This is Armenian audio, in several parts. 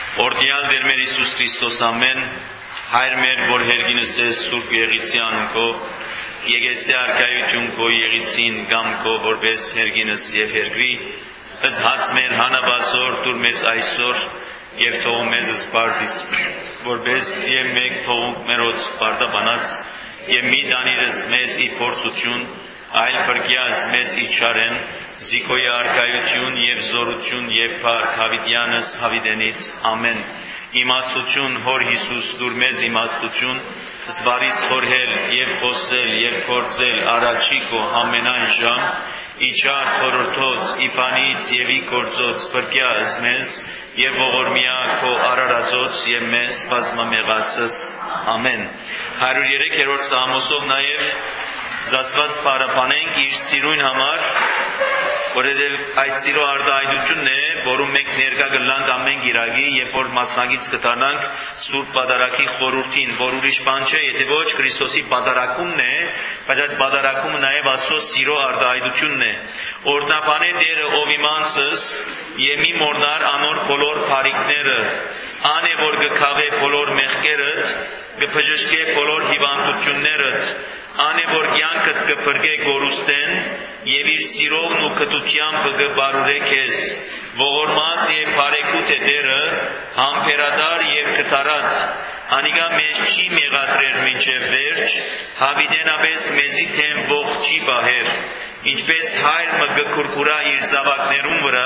Օրդյալ Տեր մեր Հիսուս Քրիստոս ամեն Հայր մեր որ հերգինս ես Սուրբ Եղիցի անունքով Եկեսի արկայություն քո Եղիցին կամ քո որպես հերգինս եւ հերգրի ըս հաց մեր հանաբասոր դուր մեզ այսօր եւ թող մեզ սպարդիս որպես եւ մեկ թողունք մերոց սպարդաբանած եւ մի դանիրս մեզ ի փորձություն այլ բրգյազ մեզ ի չարեն Զիկոյի արկայություն եւ զորություն եւ փառք Հավիտյանս Հավիտենից ամեն իմաստություն Հոր Հիսուս դուր մեզ իմաստություն զվարիս խորհել եւ խոսել եւ գործել առաջիկո ամենայն ժամ իջար թորորթոց իբանից եւ ի գործոց բրգյազ մեզ եւ ողորմիա քո արարածոց եւ մեզ բազմամեղացս ամեն 103-րդ Սամոսով նաեւ զասված պարապանենք իր սիրուն համար որովհետև այդ սիրո արտահայտությունն է, որում մենք ներկա գլանք ամեն գիրագի, երբ որ մասնագից կդառնանք Սուրբ Պատարագի խորհրդին, որ ուրիշ բան չէ, եթե ոչ Քրիստոսի պատարագումն է, բայց այդ պատարագումը նաև Աստծո սիրո արտահայտությունն է։ Օրդնապանե Տերը ով իմանցս եւ մի մորնար անոր բոլոր բարիքները, ան է որ գքավե բոլոր մեղքերդ, գբժշկե բոլոր հիվանդություններդ, ան է որ կյանքդ կփրկե գորուստեն եւ իր սիրովն ու կտությամբ կբարուրե քեզ ողորմած եւ բարեկուտ է Տերը համբերատար եւ կտարած անիգա մեզ չի մեղադրեր մինչեւ վերջ հավիտենապես մեզի թեմ ողջ չի բահեր ինչպես հայր մը գկուրկուրա իր զավակներուն վրա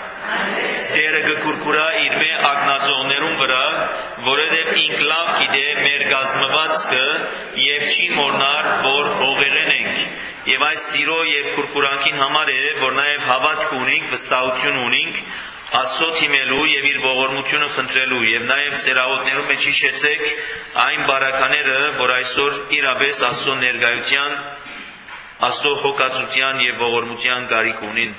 Տերը գկուրկուրա իր մե ագնացողներուն վրա որովհետև ինք լավ գիտե մեր գազմվածքը եւ չի մորնար որ հողերեն ենք եւ այս սիրո եւ կուրկուրանքին համար է որ նաեւ հավատք ունենք վստահություն ունենք Աստծո թիմելու եւ իր ողորմությունը խնդրելու եւ նաեւ ծերահոտներում մեջ հիշեցեք այն բարակաները որ այսօր իրապես Աստծո ներկայության Աստծո հոգածության եւ ողորմության կարիք ունին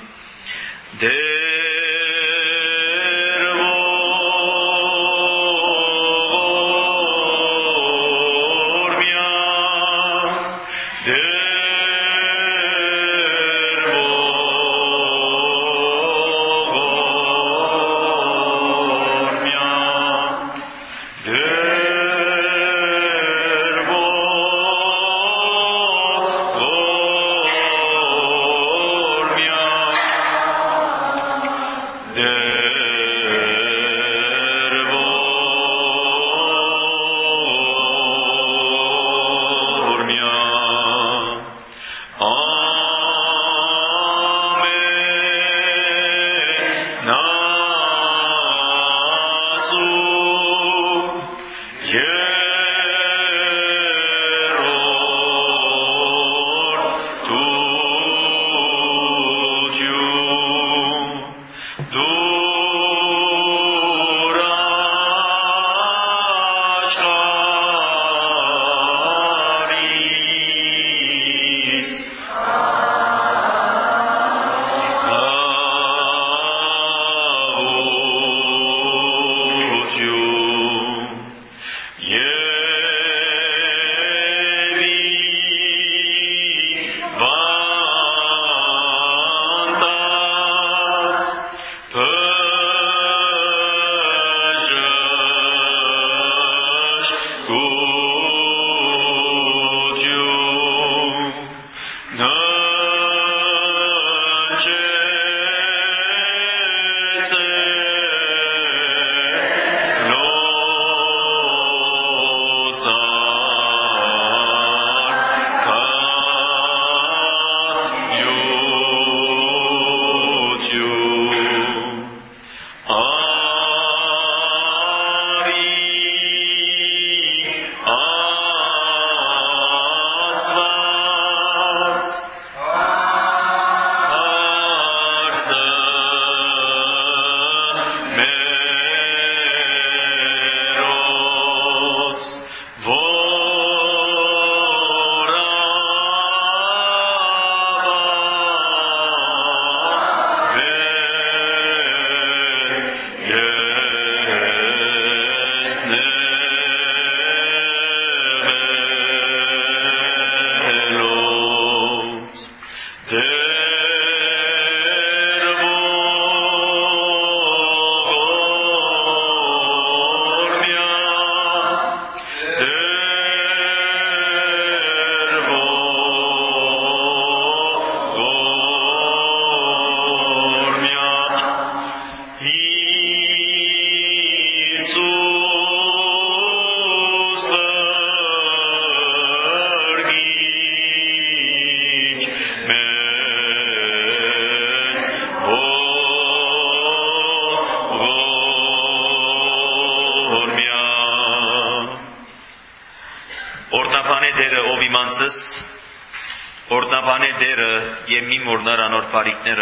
իմանցս օրտնաբանե դերը եւ մի մորնար անոր բարիկները։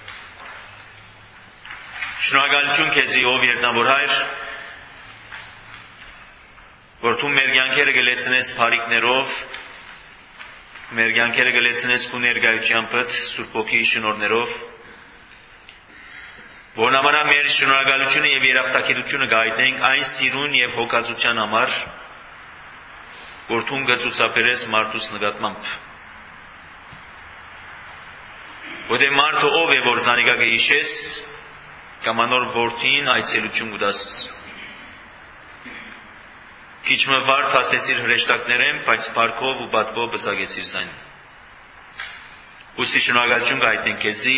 Շնորհակալություն քեզի ով երտնավոր հայր, որ դու մեր կյանքերը գլեցնես բարիկներով, մեր կյանքերը գլեցնես քո ներկայությամբ Սուրբ Ոգիի շնորհներով, որ նմանա մեր շնորհակալությունը եւ երախտագիտությունը գայտնենք այն սիրուն եւ հոգացության համար, որ դու գծուցաբերես մարդուս նկատմամբ։ Որտե մարդը ով է, որ զանիկա գիշես, կամ անոր որդին այցելություն կուտաս։ Քիչ մը վարդ ասեցիր հրեշտակներեմ, բայց բարքով ու բատվով բզագեցիր զայն։ Ուսի շնորհակալություն գայտնենք քեզի,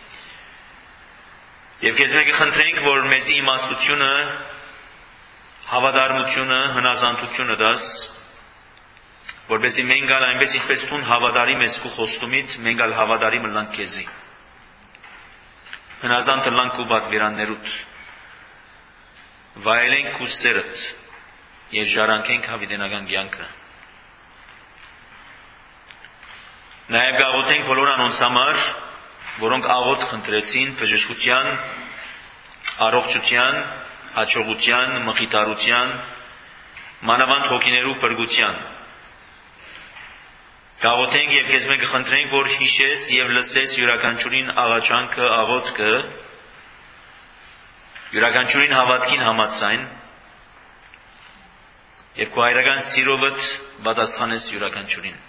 եւ քեզ մենք խնդրենք, որ մեզի իմաստությունը, հավատարմությունը, հնազանդությունը դաս, որպեսզի մենք գալ այնպես ինչպես դու հավատարիմ ես քո խոստումիդ, մենք գալ հավատարիմ լանք քեզի։ Հնազանդ լանք ու պատվիրաններուդ, վայելենք քո սերդ եւ ժառանգենք հավիտենական կյանքը։ Նաեւ գաղութենք բոլոր անոնց համար, որոնք աղոթ խնդրեցին բժշկության, առողջության, հաջողության, մխիթարության, մանավանդ հոգիներու բրգության։ Գաղութենք եւ քեզ մենք խնդրենք, որ հիշես եւ լսես յուրաքանչյուրին աղաչանքը, աղոթքը, յուրաքանչյուրին հավատքին համաձայն եւ քո հայրական սիրովդ պատասխանես յուրաքանչյուրին։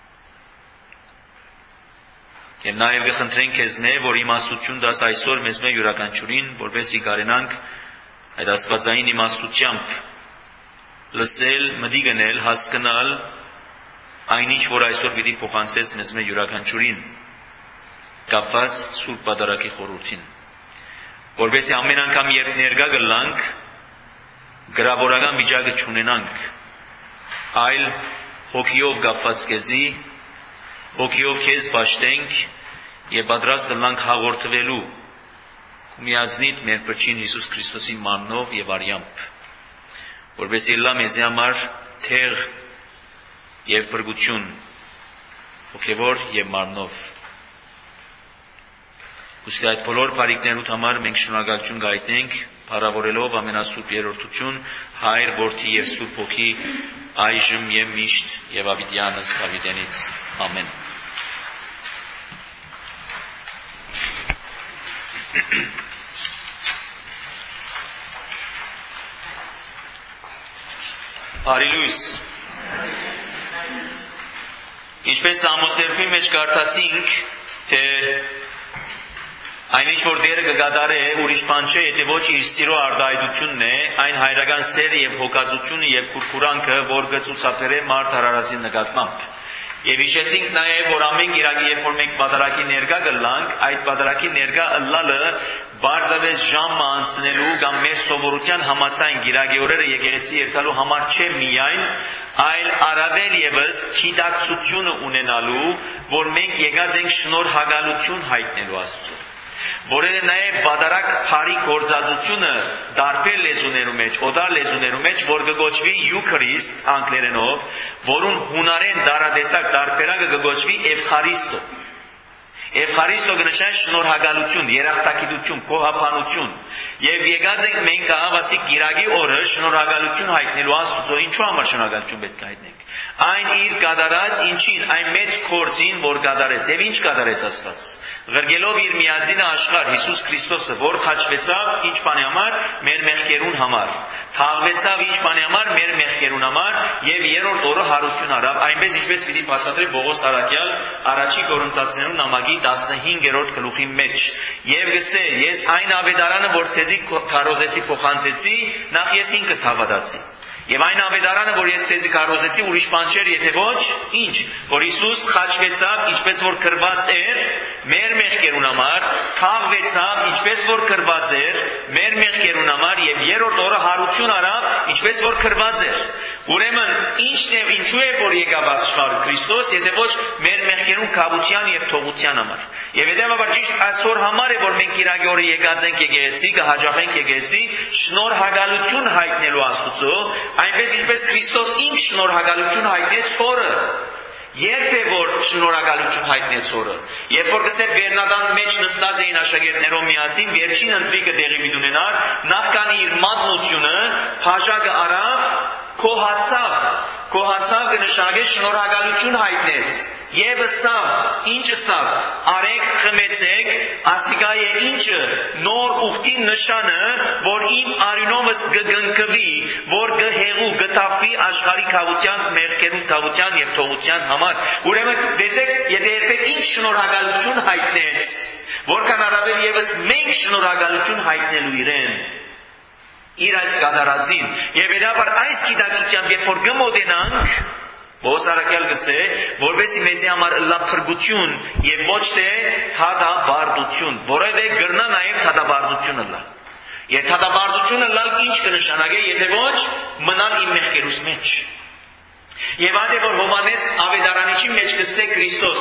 Եվ նաև կխնդրենք քեզ մեր, որ իմաստություն դաս այսօր մեզ մեր յուրաքանչյուրին, որպեսզի կարենանք այդ աստվածային իմաստությամբ լսել, մտի գնել, հասկանալ այն ինչ, որ այսօր պիտի փոխանցես մեզ մեր յուրաքանչյուրին, կապված Սուրբ Պատարագի խորհրդին, որպեսզի ամեն անգամ երբ ներկա գլանք, գրավորական վիճակը չունենանք, այլ հոգիով կապված քեզի, հոգիով քեզ պաշտենք եւ պատրաստ լանք հաղորդվելու քո միածնիտ մեր Փրկին Հիսուս Քրիստոսի մանով եւ արյամբ, որպեսզի լա մեզ համար թեղ եւ բրգություն հոգեվոր եւ մարմնով։ Ուստի այդ բոլոր բարիքներուդ համար մենք շնորհակալություն գայտնենք, փառավորելով ամենասուրբ երրորդություն, Հայր, Որդի եւ Սուրբ Հոգի, այժմ եւ միշտ եւ ավիտյանս ավիտենից։ Ամեն։ Բարիլույս։ Ինչպես Ամոսերփի մեջ կարդացինք, թե այն ինչ որ Տերը կգադարե ուրիշ բան չէ, եթե ոչ իր սիրո արտահայտությունն է, այն հայրական սերը եւ հոգածությունը եւ քուրքուրանքը, որ կցուցաբերե մարդ արարածի նկատմամբ։ Եվ հիշեցինք նաև, որ ամեն գիրակի, երբ որ մենք պատարագի ներկա գլանք, այդ պատարագի ներկա ըլլալը բարձավես ժամը անցնելու կամ մեր սովորության համաձայն գիրակի օրերը եկեղեցի երթալու համար չէ միայն, այլ առավել եւս գիտակցությունը ունենալու, որ մենք եկած ենք շնորհակալություն հայտնելու Աստծո։ Որովհետև նաև պատարագ բարի գործածությունը տարբեր լեզուներու մեջ, օտար լեզուներու մեջ, որ կգոչվի Eucharist անգլերենով, որուն հունարեն դարադեսակ տարբերակը կգոչվի Էվխարիստո։ Էվխարիստո կնշանակի շնորհակալություն, երախտագիտություն, կողապանություն։ Եվ եկած ենք մենք ահավասի գիրակի օրը շնորհակալություն հայտնելու Աստծո, ինչու համար շնորհակալություն պետք է հայտնենք։ Այն իր կատարած ինչին, այն մեծ գործին, որ կատարեց, եւ ինչ կատարեց Աստված։ Ղրգելով իր միածինը աշխարհ Հիսուս Քրիստոսը, որ խաչվեցավ ինչ բանի համար, մեր մեղքերուն համար, թաղվեցավ ինչ բանի համար, մեր մեղքերուն համար, եւ երրորդ օրը հարություն արավ, այնպես ինչպես պիտի բացատրի Պողոս Արաքյալ առաջի Կորինթացիներուն նամակի 15-րդ գլուխի մեջ, եւ գսե, ես այն ավետարանը, որ ցեզի քարոզեցի փոխանցեցի, նախ ես ինքս հավատացի։ Եվ այն ավետարանը, որ ես ցեզի քարոզեցի, ուրիշ բան չէր, եթե ոչ, ինչ, որ Հիսուս խաչվեցավ, ինչպես որ կրված էր, մեր մեղքերուն համար, թաղվեցավ, ինչպես որ կրված էր, մեր մեղքերուն համար, եւ երրորդ օրը հարություն արավ, ինչպես որ կրված էր։ Ուրեմն ինչն է, ինչու է որ եկավ աշխարհ Քրիստոս, եթե ոչ մեր մեղքերուն կավության եւ թողության համար։ Եվ հետեւաբար ճիշտ այսօր համար է, որ մենք Կիրակի օրը եկած ենք եկեղեցի, կհաջողենք եկեղեցի շնորհակալություն հայտնելու Աստծո, այնպես ինչպես Քրիստոս ինքն շնորհակալություն հայտնեց Հորը։ Երբ է որ շնորհակալություն հայտնեց օրը։ Երբ որ գսե Վերնադան մեջ նստած էին աշակերտներով միասին, վերջին ընթրիկը տեղի մի ունենար, նախքան իր մատնությունը բաժակը արավ, կոհացավ կնշանակե շնորհակալություն հայտնեց։ Եվ սավ, ինչ սավ, արեք խմեցեք, ասիկա է ինչը, նոր ուխտի նշանը, որ իմ արյունովս գգնկվի, որ գհեղու գտավվի աշխարհի քավության, մեղքերու քավության եւ թողության համար։ Ուրեմն տեսեք, եթե երբեք ինչ շնորհակալություն հայտնեց, որքան առավել եւս մենք շնորհակալություն հայտնելու իրեն։ Իր այս կատարածին եւ վերաբար այս գիտակցությամբ երբ որ գմոտենանք Բոսարակյալ գսե, որովհետեւ մեզի համար լավ փրկություն եւ ոչ թե թադաբարդություն, որովհետեւ գրնա նաեւ թադաբարդությունը լա։ Եթե թադաբարդությունը լալ ինչ կնշանակե, եթե ոչ մնալ իմ մեղքերուս մեջ։ Եվ այդ է որ Հովանես Ավետարանիչի մեջ գսե Քրիստոս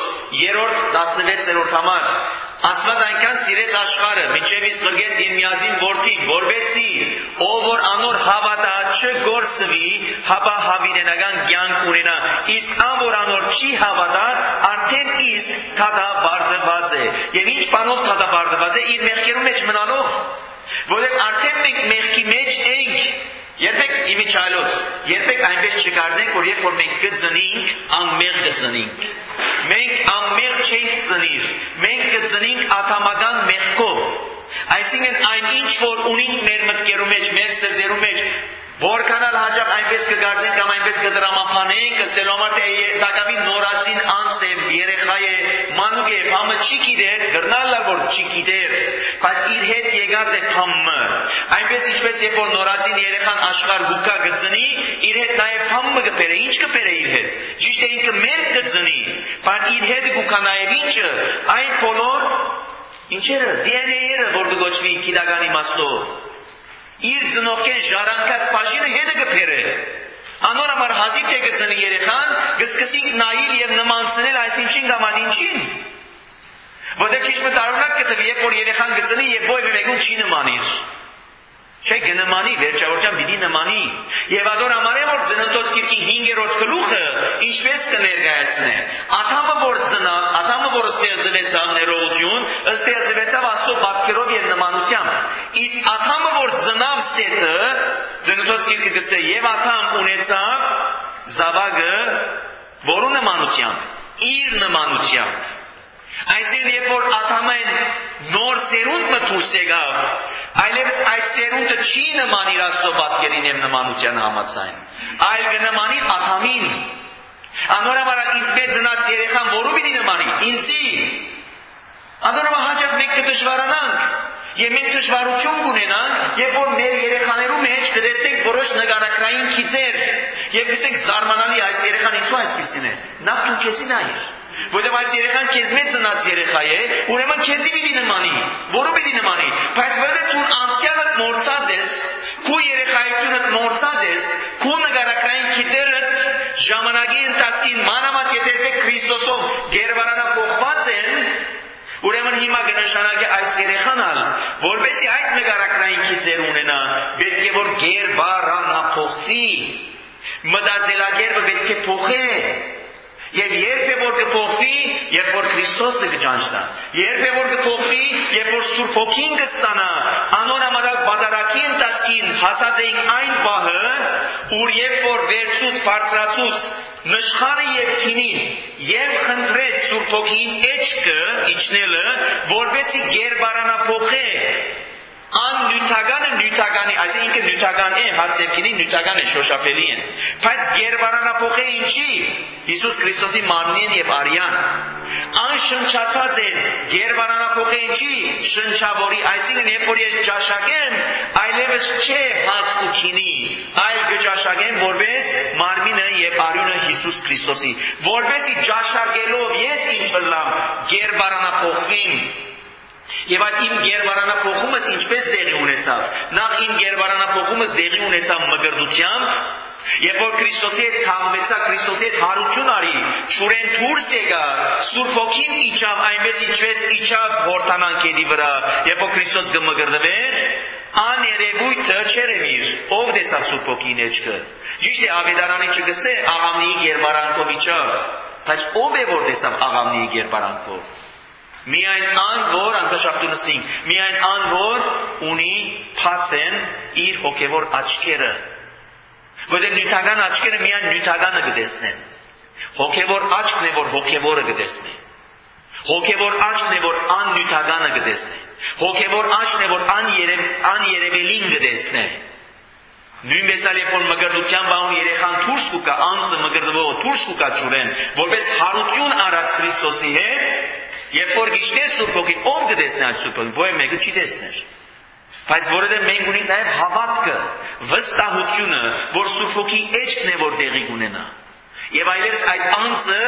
3:16 համար Աստված այնքան սիրեց աշխարհը, մինչև իսկ զրկեց իր միազին որդին, որովհետեւ ով որ անոր հավատա չգործվի, հապա հավիտենական կյանք ունենա, իսկ ան որ անոր չի հավատա, արդեն իսկ թադաբարդված է։ Եվ ինչ բանով թադաբարդված է, իր մեղքերու մեջ մնալով, որովհետեւ արդեն մենք մեղքի մեջ ենք։ Երբեք իմիջայլոց, երբեք այնպես չկարծենք, որ երբ որ մենք կծնենք, անմեղ կծնենք։ Մենք անմեղ չենք ծնիր, մենք կծնենք աթամական մեղքով։ Այսինքն այն ինչ որ ունենք մեր մտքերու մեջ, մեր սրտերու մեջ, որքանալ հաճախ այնպես կգարձենք կամ այնպես կդրամապանենք, կսելու համար թե դակավի նորածին անց է, երեխա է, մանուկ է, փամը չի գիտեր, գրնալ որ չի գիտեր, բայց իր հետ եկած է փամը։ Այնպես ինչպես երբ որ նորածին երեխան աշխարհ հուկա գծնի, իր հետ նաև փամը կբերե, ինչ կբերե իր հետ։ Ճիշտ է ինքը մեր գծնի, բայց իր հետ կուքա նաև ինչը, այն բոլոր ինչերը, DNA-երը, որ կգոչվի գիտական իմաստով։ Իր ծնողքեն ժառանգած բաժինը հետը կբերե։ Անոր համար հազիվ թե գծնի երեխան, կսկսի նայել եւ նմանցնել այսինչին կամ այնինչին։ Որտեղ քիչ մտարունակ կտվի, երբ որ երեխան գծնի եւ ոյ մեկուն չի նմանիր։ Չէ կնմանի, վերջավորության պիտի նմանի։ Եվ ադոր համար է որ ծննդոց գիրքի 5-րդ գլուխը ինչպես կներկայացնե։ Ադամը որ ստեղծվեցավ ներողություն, ստեղծվեցավ Աստծո պատկերով եւ նմանությամբ։ Իսկ Ադամը որ ծնավ Սեթը, ծննդոց գիրքը գսե եւ Ադամ ունեցավ զավակը որու նմանությամբ, իր նմանությամբ։ Այսինքն երբ որ Ադամեն նոր սերունդը դուրս եկավ, այլևս այդ սերունդը չի նման իր Աստծո պատկերին եւ նմանության համաձայն, այլ կնմանի Ադամին։ Անորաբար ինձ մեծ ծնած երեխան որու պիտի նմանի, ինձի։ Անորաբար հաճախ մենք կդժվարանանք եւ մենք դժվարություն կունենանք, երբ որ մեր երեխաներու մեջ կտեսնենք որոշ նկարագրային քիծեր եւ կսենք զարմանալի այս երեխան ինչու այսպեսին է։ Նա դու քեզի նայիր։ Որտեղ այս երեխան քեզ մեծ ծնած երեխա է, ուրեմն քեզի պիտի նմանի, որու պիտի նմանի, բայց որովհետև դու անցյալդ մորցած ես, քու երեխայությունդ մորցած ես, քու նկարագրային քիծերդ ժամանակի ընթացքին մանավանդ եթե Քրիստոսով գերվարանափոխված են, ուրեմն հիմա կնշանակի այս երեխանալ, որովհետև այդ նկարագրային քիծեր ունենա, պետք է որ գերվարանափոխվի, մտածելակերպը պետք է փոխե։ Եվ երբ է որ կփոխվի, երբ որ Քրիստոսը կճանչնա, երբ է որ կփոխվի, երբ որ Սուրբ Հոգին կստանա, անոր համար բادرակի ընթացքին հասած էինք այն պահը, ուր երբ որ վերցուց բարձրացուց նշխանը եւ քինին եւ խնդրեց Սուրբ Հոգին էջքը իջնելը, որպեսզի գերբարանափոխե նյութականի, այսինքն նյութական է, հացերքինի նյութական է, շոշափելի են, բայց գերբարանափոխե ինչի, Հիսուս Քրիստոսի մարմին եւ արյան, անշնչացած է, գերբարանափոխե ինչի, շնչավորի, այսինքն երբ որ ես ճաշակեմ, այլևս չէ հաց ու քինի, այլ կճաշակեմ որպես մարմինը եւ արյունը Հիսուս Քրիստոսի, որպեսզի ճաշակելով ես ինչ լամ, գերբարանափոխվեմ։ Եվ այդ իմ գերբարանափոխումս ինչպես տեղի ունեցավ։ Նախ իմ գերբարանափոխումս տեղի ունեցավ մգրդությամբ, երբ որ Քրիստոսի հետ թաղվեցա, Քրիստոսի հետ հարություն արի, շուրեն դուրս եկա, Սուրբ Հոգին իջավ, այնպես ինչպես իջավ հորթանանքերի վրա, երբ որ Քրիստոս կմգրդվեր, աներևույթը չերևիր, ով տեսա Սուրբ Հոգին էջքը։ Ճիշտ է Ավետարանի չգսե աղամնիի գերբարանքով իջավ, Բայց ով է որ տեսավ աղավնիի կերպարանքով։ Միայն ան, որ անձաշախտունսին, միայն ան, որ ունի փած են իր հոգևոր աչքերը։ Որտեղ նյութական աչքերը միայն նյութականը կտեսնեն։ Հոգևոր աչքն է, որ հոգևորը կտեսնի։ Հոգևոր աչքն է, որ աննյութականը կտեսնի։ Հոգևոր աչքն է, որ աներևելին կտեսնի։ Նույնպես էլ երբ որ մգրդության բանուն երեխան դուրս կուկա, անձը մգրդվողը դուրս կուկա ջուրեն, որպես հարություն արած Քրիստոսի հետ, երբ որ գիշտե Սուրբ Հոգին ով կտեսնի այդ Սուրբ Հոգին, ոչ մեկը չի տեսներ։ Բայց որովհետև մենք ունենք նաև հավատքը, վստահությունը, որ Սուրբ Հոգի էջքն է, որ տեղի կունենա։ Եվ այլևս այդ անձը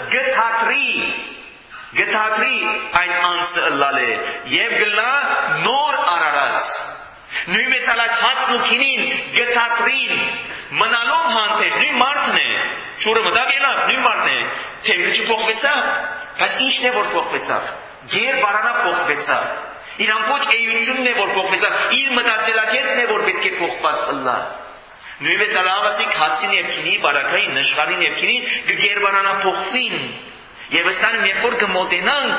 գթատրի այդ անձը ըլլալ է եւ գլա նոր արարած։ Նույնպես այդ հացն ու քինին գթատրին մնալով հանդերձ նույն մարդն է, ճուրը մտավ ելավ, նույն մարդն է, թեմքը չփոխվեցավ, բայց ինչն է որ փոխվեցավ։ Գեր բարանա փոխվեցավ։ Իր ամբողջ էությունն է որ փոխվեցավ, իր մտածելակերպն է որ պետք է փոխված ըլլա։ Նույնպես ալավասիկ հացին եւ քինի, բարակային, նշխարին եւ քինին գերբարանա փոխվին։ Եվ ստանում երբ որ կմոտենանք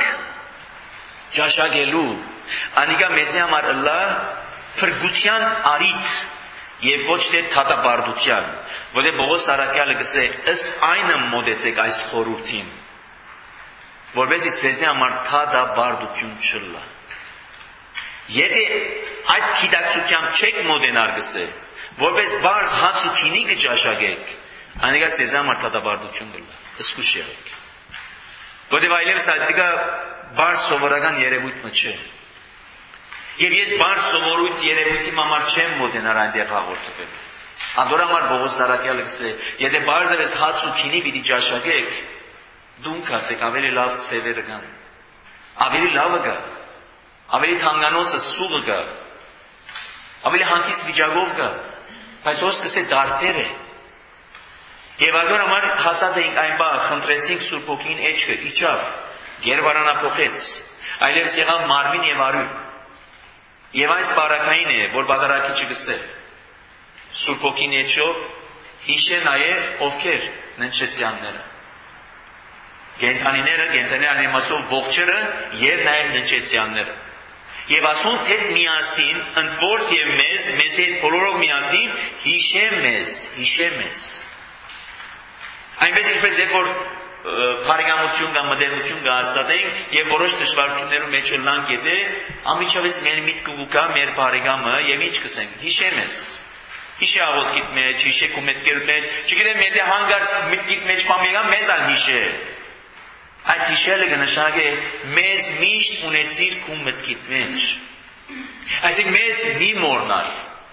ճաշակելու, անիկա մեզի համար ըլլա փրկության արիթ եւ ոչ թե թատաբարդության, որտեղ Պողոս Արաքյալը գսե ըստ այնը մոտեցեք այս խորհրդին, որովհետեւ ցեզի համար թատաբարդություն չլա։ Եթե այդ գիտակցությամբ չեք մոտենար գսե, որպես բարձ հաց ու քինի կճաշակեք, անիկա ցեզի համար թատաբարդություն կլա։ Զսկուշ եղեք։ Որտեղ այլևս այդիկա բարձ սովորական երևույթը չէ։ Եվ ես բարձ սովորույթ երևույթի համար չեմ մոտենար այնտեղ հաղորդել։ Անդորամար Պողոս Արաքյալը գսե, եթե բարձրես հաց ու քինի պիտի ճաշակեք, դուն կացեք ավելի լավ ծևերը կան, ավելի լավը կա, ավելի թանկանոցը սուղը կա, ավելի հանգիստ վիճակով կա, բայց ոսկս գսե դարբեր է։ Եվ անդորամար հասած էինք այն բա, խնդրեցինք Սուրբ Հոգին էջքը, իջավ, գերբարանափոխեց, այլևս եղավ մարմին եւ արյուն։ Եվ այս բարակային է, որ բادرակիչը գսե, Սուրբ Հոգին էջով հիշե նաև ովքեր ննչեցյանները, գենթանիները, գենթանի անիմաստով ողջերը եւ նաև ննչեցյանները։ Եվ ասոնց հետ միասին, ընդ որս եւ մեզ հետ բոլորով միասին հիշե մեզ։ Այնպես ինչպես երբ որ բարեկամություն կամ մտերմություն կհաստատենք եւ որոշ դժվարություններում մեջ լանք եթե ամիջավես մեր միտքը ուկա մեր բարեկամը եւ ինչ կսենք հիշե աղոթքիդ մեջ հիշե քո մտքեր մեջ չգիտեմ եթե հանգարց մտքիդ մեջ բամեգա մեզ ալ հիշե այդ հիշելը կնշանակե մեզ միշտ ունեցիր քո մտքիդ մեջ այսինքն մեզ մի մոռնալ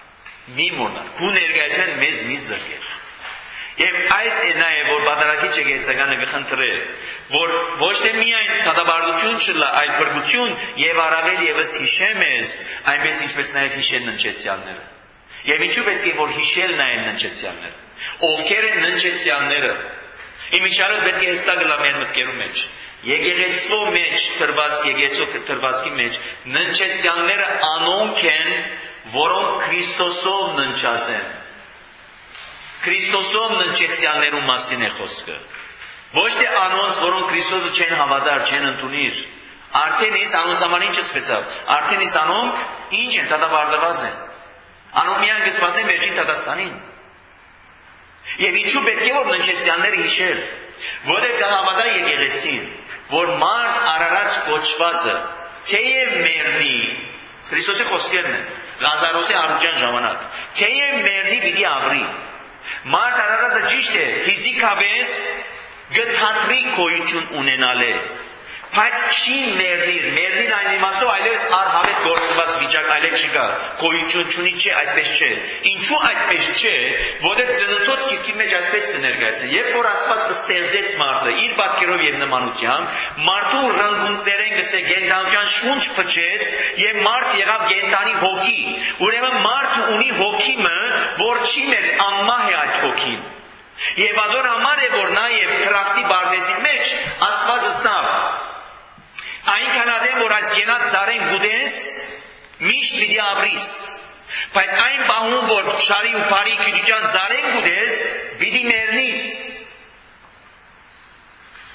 քո ներկայության մեզ մի զրկեր Եվ այս է նաև որ բادرակիչը գեցականը կխնդրե, որ ոչ թե միայն թատաբարդություն չլա, այլ փրկություն եւ առավել եւս հիշե մեզ, այնպես ինչպես նաև հիշեն ննչեցյալները։ Եվ ինչու պետք է որ հիշել նաև ննչեցյալները։ Ովքեր են ննչեցյալները։ Իմիջիալոց պետք է հստակ լա մեր մտքերում մեջ։ Եկեղեցու մեջ թրված եկեղեցու թրվածքի մեջ ննչեցյալները անոնք են, որոնք Քրիստոսով ննչած են։ Քրիստոսով ննչեցյալներու մասին է խոսքը։ Ոչ թե անոնց, որոնք Քրիստոսը չեն հավատար, չեն ընդունիր։ Արդեն իսկ անոնց համար ինչ սկսվեցավ։ Արդեն իսկ անոնք ինչ են, դատաբարդված են։ Անոնք միայն կսպասեն վերջին դատաստանին։ Եվ ինչու պետք է որ ննչեցյալները հիշել, որը կհավատա եկեղեցին, որ մարդ արարած կոչվածը, թեև մեռնի, Քրիստոսի խոսքերն են, Ղազարոսի առության ժամանակ, թեև մեռնի պիտի ապրի։ Մարդ արարածը ճիշտ է, ֆիզիկապես գթատրի գոյություն ունենալ է, բայց չի մեռնիր այն իմաստով այլևս առհավետ գործված վիճակ այլևս չկա, գոյություն չունի չէ, այդպես չէ։ Ինչու այդպես չէ, որտեղ ծննդոց գիրքի մեջ այսպես ներկայացրել, երբ որ Աստված ստեղծեց մարդը իր պատկերով եւ նմանությամբ, մարդու ռնգունքներեն գսե գենտանության շունչ փչեց եւ մարդ եղավ գենտանի հոգի։ Ուրեմն մարդ ունի հոգիմը, որ չի մեր անմահ է այդ հոգին։ Եվ ադոր համար է որ նաեւ թրախտի բարձի մեջ Աստվածը սավ այնքան ադեմ որ այս գենած ծառեն գուդես միշտ պիտի ապրիս բայց այն բահում որ շարի ու բարի քիչան ծառեն գուդես պիտի մեռնիս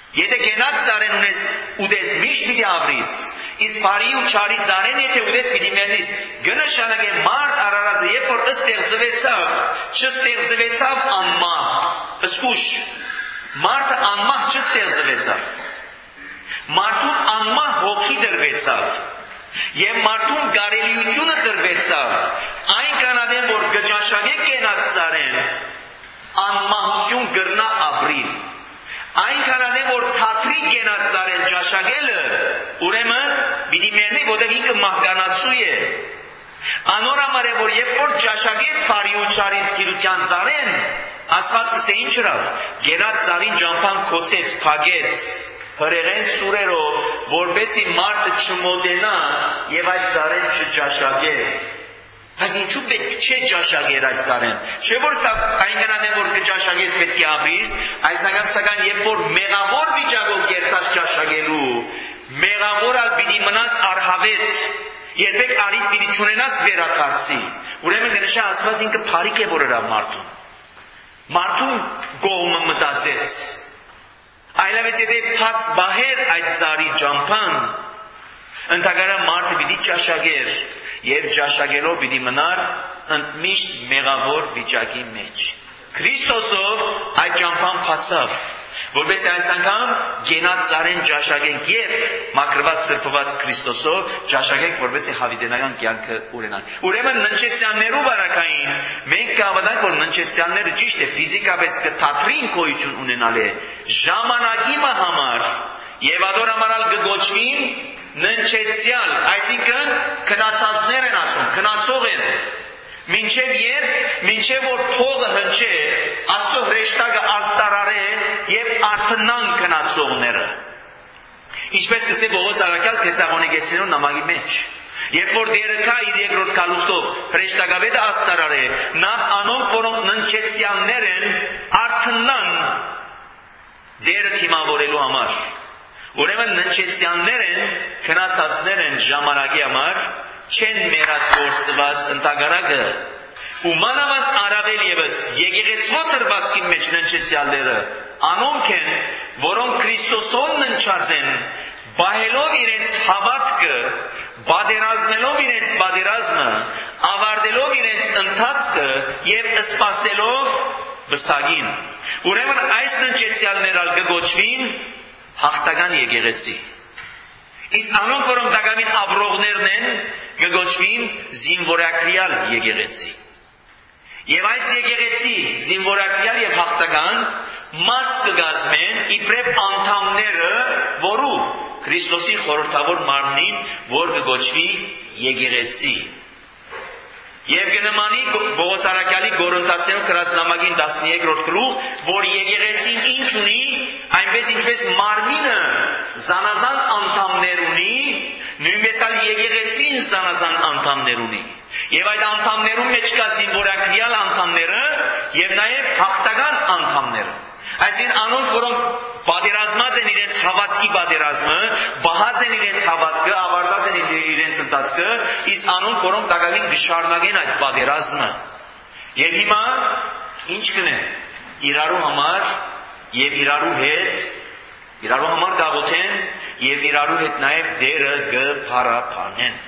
Եթե գենած ծարեն ունես ուտես միշտ պիտի ապրիս, իսկ բարի ու չարի ծարեն եթե ուտես պիտի մեռնես, կնշանակե մարդ արարածը երբ որ ստեղծվեցավ, չստեղծվեցավ անմահ, ըսկուշ, մարդը անմահ չստեղծվեցավ, մարդուն անմահ հոգի դրվեցավ, եւ մարդուն կարելիությունը դրվեցավ, այն կանադեն որ գճաշագե կենած ծարեն, անմահություն գրնա ապրիլ, այն կանադեն որ թատրի կենած ծարեն ճաշագելը, ուրեմն պիտի մեռնի, որտեղ ինքը մահկանացու է, անոր համար է որ երբ որ ճաշագեց բարի ու չարի գիտության ծարեն, ասված կսե ինչ հրավ, գենած ծարին ջամփան քոցեց, փագեց, հրեղեն սուրերով, որպեսի մարդը չմոտենա եւ այդ ծարեն չճաշակե։ Բայց ինչու պետք չէ ճաշակեր այդ ծարեն։ Չէ որ սա այն կանանեն որ կճաշակես պետք է ապրիս, այսինքն սակայն երբ որ մեղավոր վիճակով կերտած ճաշակելու, մեղավորալ պիտի մնաս արհավետ, երբեք արիտ պիտի չունենաս վերադարձի։ Ուրեմն նշա ասված ինքը փարիկ է որ հրավ մարդուն։ Մարդուն գողմը մտածեց։ Այլևս եթե փած բահեր այդ ծարի ջամփան, ընդհանրապես մարդը պիտի ճաշակեր եւ ճաշակելով պիտի մնար ընդմիշտ մեղավոր վիճակի մեջ։ Քրիստոսով այդ ջամփան փածավ, որովհետեւ այս անգամ գենած ծարեն ճաշակենք եւ մաքրված սրբված Քրիստոսով ճաշակենք, որովհետեւ հավիտենական կյանքը ունենանք։ Ուրեմն ննչեցյաններու բարակային մենք կհավատանք, որ ննչեցյանները ճիշտ է ֆիզիկապես կթատրին գոյություն ունենալ է ժամանակի համար եւ ադոր համարալ կգոչվին ննչեցյալ, այսինքն քնացածներ են ասում, քնացող են։ Մինչև որ փողը հնչե, Աստծո հրեշտակը աստարարե եւ արթնան քնացողները։ Ինչպես կսե Պողոս առաքյալ Թեսաղոնիկեցիներուն նամակի մեջ։ Երբ որ դերը կա իր երկրորդ կալուստով հրեշտակավետը աստարարե, նախ անոնք որոնք ննչեցյալներ են, արթնան դերը թիմավորելու համար։ Ուրեմն ննչեցյաններ են, քնացածներ են ժամանակի համար, չեն մեռած գործված ընդհանրակը, ու մանավանդ առավել ևս եկեղեցվո թրվածքի մեջ ննչեցյալները, անոնք են, որոնք Քրիստոսով ննչած են, բահելով իրենց հավատքը, բادرազմելով իրենց բادرազմը, ավարտելով իրենց ընթացքը եւ սպասելով բսագին։ Ուրեմն այս ննչեցյալներալ կգոչվին հաղթական եկեղեցի։ Իսկ անոնք, որոնք դակամին ապրողներն են, կգոչվին զինվորակրյալ եկեղեցի։ Եվ այս եկեղեցի զինվորակրյալ եւ հաղթական մաս կգազմեն իբրև անդամները, որու Քրիստոսի խորհրդավոր մարմնին, որ կգոչվի եկեղեցի։ Եվ կնմանի Պողոս առաքյալի Կորինթացիներուն գրած նամակին 13-րդ գլուխ, որ եկեղեցին ինչ ունի, այնպես ինչպես մարմինը զանազան անդամներ ունի, նույնպես էլ եկեղեցին զանազան անդամներ ունի։ Եվ այդ անդամներում մեջ կա զինվորակրյալ անդամները եւ նաեւ հաղթական անդամները։ Այսինքն անոնք, որոնք բادرազմած են իրենց հավատքի բادرազմը, բահած են իրենց հավատքը, ավարտած են իրենց ընթացքը, իսկ անոնք, որոնք դակավին կշարունակեն այդ բادرազմը։ Եվ հիմա ինչ կնեն, իրարու համար եւ իրարու համար գաղութեն եւ իրարու հետ նաեւ դերը կփարապանեն։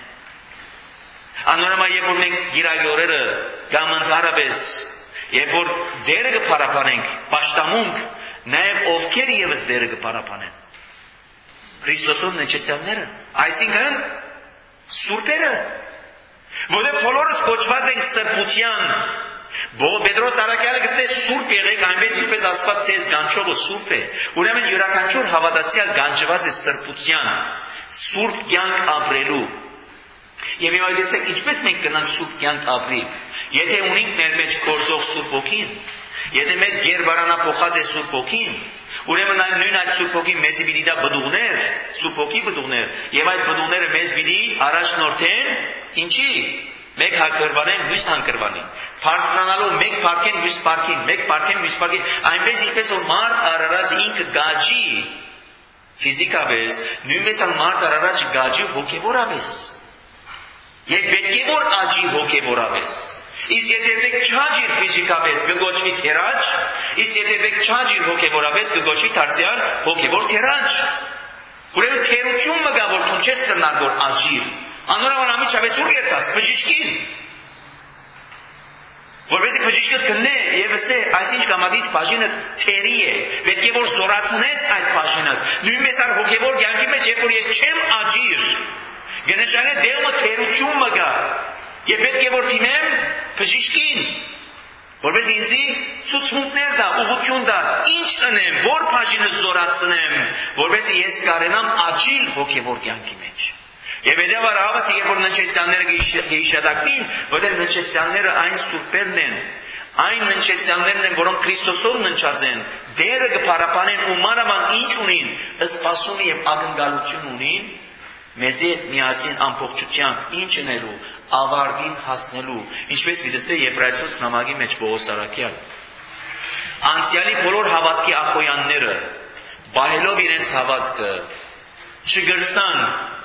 Անորոմա երբ որ մենք գիրագի օրերը կամ ընդհանրապես երբ որ դերը կփարապանենք, պաշտամունք, նաեւ ովքեր եւս դերը կփարապանեն։ Քրիստոսով ննչեցյալները, այսինքն սուրբերը, որտեղ բոլորս կոչված ենք սրբության։ Պետրոս առաքյալը գսե սուրբ եղեք, այնպես ինչպես Աստված ցեզ գանչողը սուրբ է։ Ուրեմն յուրաքանչյուր հավատացյալ գանչված է սրբության, սուրբ կյանք ապրելու։ Եվ հիմա դեսեք ինչպես մենք կնանք սուրբ կյանք ապրի։ Եթե ունենք մեր մեջ գործող սուրբ ոգին, եթե մեզ գերբարանափոխած է սուրբ ոգին, ուրեմն նույն այդ սուրբ ոգին մեզի պիտի դա բդուղներ, սուրբ ոգի բդուղներ, եւ այդ բդուղները մեզ պիտի առաջնորդեն ինչի։ Մեկ հակրվանեն, մյուս հակրվանին։ Բարձրանալով մեկ փառքեն, մյուս փառքին, մեկ փառքեն, մյուս փառքին, այնպես ինչպես որ մարդ արարած ինքը գաճի ֆիզիկապես, նույնպես էլ մարդ արարած գաճի հոգեվորապես։ Եվ պետք է որ աճի հոգեվորապես։ Իսկ եթե դեք չաջիր ֆիզիկապես կգոչվի թերաջ, իսկ եթե դեք չաջիր հոգևորապես կգոչվի դարձյալ հոգևոր թերաջ։ Ուրեմն թերություն մգա որ դու չես կրնար որ աջիր։ Անորական ամիջապես ուր երթաս բժիշկին։ Որովհետեւ բժիշկը կնե եւ ասե այսինչ կամադիչ բաժինը թերի է, պետք է որ զորացնես այդ բաժինը։ Նույնպես ար հոգևոր կյանքի մեջ երբ որ ես չեմ աջիր, գնշանը դեղը թերություն մգա։ Եվ պետք է որ դիմեմ բժիշկին, որպես ինձի ցուցմունքներ տա, ուղղություն տա, ինչ անեմ, որ բաժինը զորացնեմ, որպես ես կարենամ աջիլ հոգևոր կյանքի մեջ։ Եվ հետևաբար հավաս երբ որ ննչեցյանները կհիշատակվին, որտեղ ննչեցյանները այն սուրբերն են, այն ննչեցյաններն են, որոնք Քրիստոսով ննչած են, դերը կփարապանեն ու մանավանդ ինչ ունին, սպասում եւ ակնկալություն ունին, մեզի միասին ամբողջությամբ ինչ անելու, ավարտին հասնելու, ինչպես դիտես է Եբրայեցոց նամակի մեջ Պողոս Արաքյալ։ Անցյալի բոլոր հավատքի ախոյանները, բահելով իրենց հավատքը, չգրցան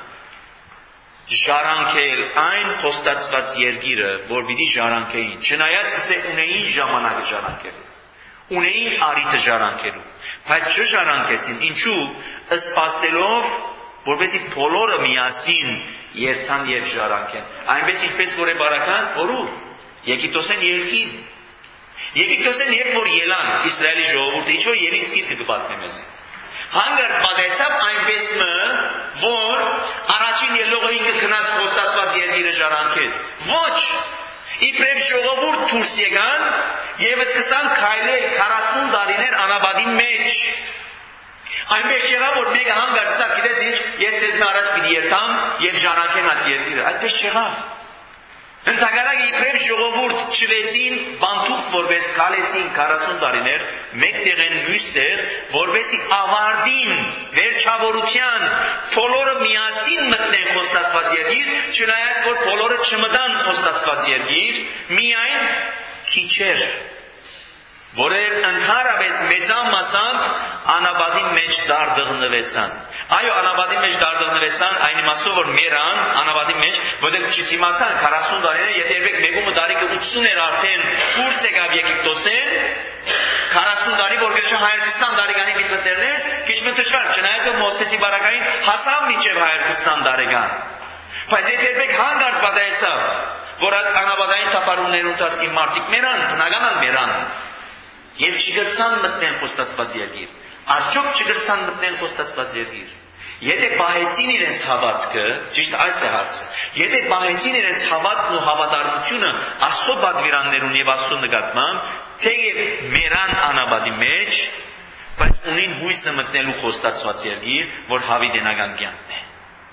ժառանգել այն խոստացված երկիրը, որ պիտի ժառանգեին, չնայած կսե ունեին ժամանակը ժառանգելու, ունեին արիթը ժառանգելու, բայց չժառանգեցին, ինչու, սպասելով, որպեսզի բոլորը միասին երթան եւ ժառանգեն, այնպես ինչպես որ է բարական, որու, Եգիպտոսեն ելքին, Եգիպտոսեն երբ որ ելան Իսրայելի ժողովուրդը, ինչու ելից գիրքը կպատմեմ մեզ։ Հանգար պատեցավ այնպես որ առաջին ելողը ինքը քնած խոստացված երկիրը ժառանգեց։ Ոչ, իբրև ժողովուրդ դուրս եկան եւ սկսան քայլել 40 տարիներ անաբադի մեջ։ Այնպես չեղավ որ մեկը հանգար սա գիտես ինչ, ես ձեզ առաջ պիտի երթամ եւ ժառանգեմ այդ երկիրը։ Այդպես չեղավ։ Ընդհանրապես իբրև ժողովուրդ չվեցին բանտուղ որպես քալեցին 40 տարիներ մեկտեղ են մյուստեղ որպեսի ավարտին վերջավորության բոլորը միասին մտնեն խոստացված երկիր չնայած որ բոլորը չմտան խոստացված երկիր միայն քիչեր որեր ընդհանրապես մեծամասամբ անաբադի մեջ դարդղնվեցան։ Այո, անաբադի մեջ դարդղնվեցան այն իմաստով որ մերան անաբադի մեջ, որտեղ չդիմացան 40 տարիներ, եթե երբեք մեկումը տարիքը 80 էր արդեն դուրս եկավ Եգիպտոսեն, 40 տարի որ գշը 120 տարեկանի դիպտերներս, քիչ մը դժվար, չնայած որ Մովսեսի բարակային հասավ մինչև 120 տարեկան։ Բայց եթե երբեք հանգարց պատահեցավ, որ անաբադային տապարումների ընթացքի մարդիկ մերան, բնականան մերան, եւ չգրցան մտնեն խոստացված երկիր։ Արդյոք չգրցան մտնեն խոստացված երկիր։ Եթե պահեցին իրենց հավատքը, ճիշտ այս է հարցը։ Եթե պահեցին իրենց հավատն ու հավատարմությունը Աստծո բادرիրաններուն եւ Աստծո նկատմամբ, թեև մերան անաբադի մեջ, բայց ունին հույսը մտնելու խոստացված երկիր, որ հավիտենական կյանքն է։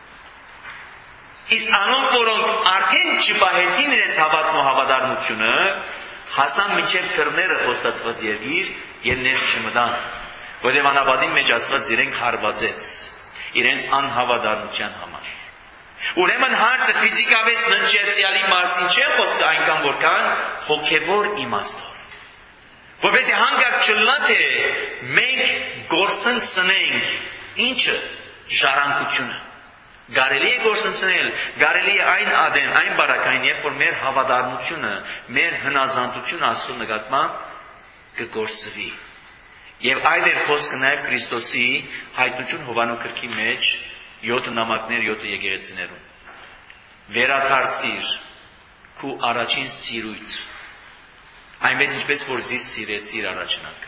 Իսկ անոնք, որոնք արդեն չպահեցին իրենց հավատն ու հավատարմությունը, հասան միջև թռները խոստացված երկիր եւ ներս չմտան, որովհետեւ անաբադի մեջ ասված իրենք հարվածեց իրենց անհավատարմության համար։ Ուրեմն հարցը ֆիզիկապես ննչեցյալի մասին չէ խոսքը այնքան որքան հոգեվոր իմաստով։ Որովհետեւ հանգարց չլնա թե մենք գործընծնենք ինչը ժառանգությունը։ Կարելի է գործընծնել, կարելի է այն ադեն, այն բարակային, երբ որ մեր հավատարմությունը, մեր հնազանդությունը Աստծո նկատմամբ կգործվի։ Եվ այդ էր խոսքը նաև Քրիստոսի հայտնություն Հովանու գրքի մեջ 7 նամակներ 7 եկեղեցիներում։ Վերադարձիր քու առաջին սիրույթ, այնպես ինչպես որ զիս սիրեցիր առաջնակը։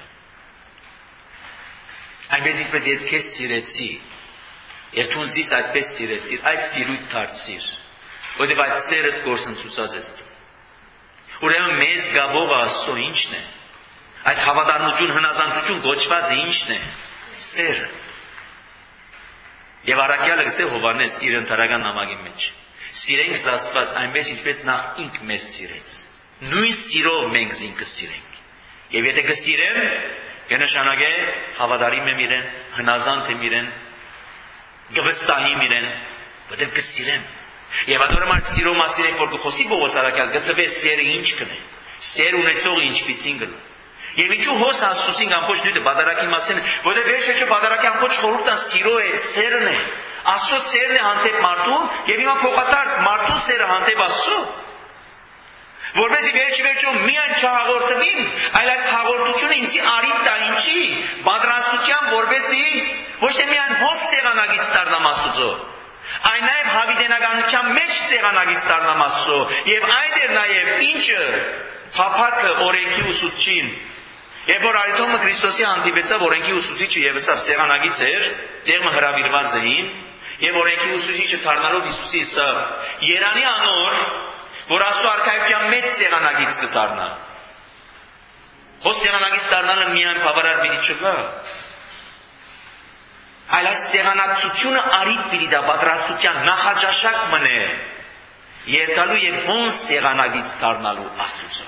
Այնպես ինչպես ես քեզ սիրեցի, Եվ դու ինձ այդպես սիրեցիր, այդ սիրույթ դարձիր, որովհետև այդ սերդ գործընծուցած ես դու։ Ուրեմն մեզ գաբողը Աստծո ինչն է։ Այդ հավատարմություն, հնազանդություն կոչվածը ինչն է։ Սերը։ Եվ առաքյալը գսե Հովհաննես իր ընթերական նամակի մեջ։ Սիրենք Աստված այնպես ինչպես նախ ինք մեզ սիրեց։ Նույն սիրով մենք ինքը կսիրենք։ Եվ եթե կսիրեմ, կնշանակե հավատարիմ եմ իրեն, հնազանդ եմ իրեն, գվստահիմ իրեն, որտեղ կսիրեմ։ Եվ անորոմար սիրո մասին է որ կխոսի Պողոս Արաքյալ, գծվե սերը ինչ կնե, սեր ունեցողը ինչպիսին կնե։ Եվ ինչու հոս Աստծուին ամբողջ նույնը բادرակի մասին, որտեղ վերջը բادرակի ամբողջ խորհուրդը սիրո է, սերն է։ Աստծո սերն է հանդեպ մարդուն, եւ հիմա փոխադարձ մարդու սերը հանդեպ Աստծո։ Որպեսզի վերջի միայն չհաղորդվին, այլ այս հաղորդությունը ինձի արիտ տա ինչի, պատրաստության, որպեսզի ոչ թե միայն հոս սեղանագից դառնամ Աստծո, այլ նաև հավիտենականության մեջ սեղանագից դառնամ Աստծո, եւ այդ էր նաև ինչը փափակը օրենքի ուսուցչին. Երբ որ Արիթոմը Քրիստոսի հանդիպեցավ օրենքի ուսուցիչը եւ ասավ սեղանագից էր, դեղը հրավիրված էին, եւ օրենքի ուսուցիչը դառնալով Հիսուսի ասավ. Երանի անոր, որ Աստծո արքայության մեջ սեղանագից կդառնա։ Հոս սեղանագից դառնալը միայն բավարար պիտի չգա, այլ այս սեղանակցությունը արիտ պիտի դա պատրաստության նախաճաշակ մնե, երթալու եւ հոս սեղանագից դառնալու Աստծո։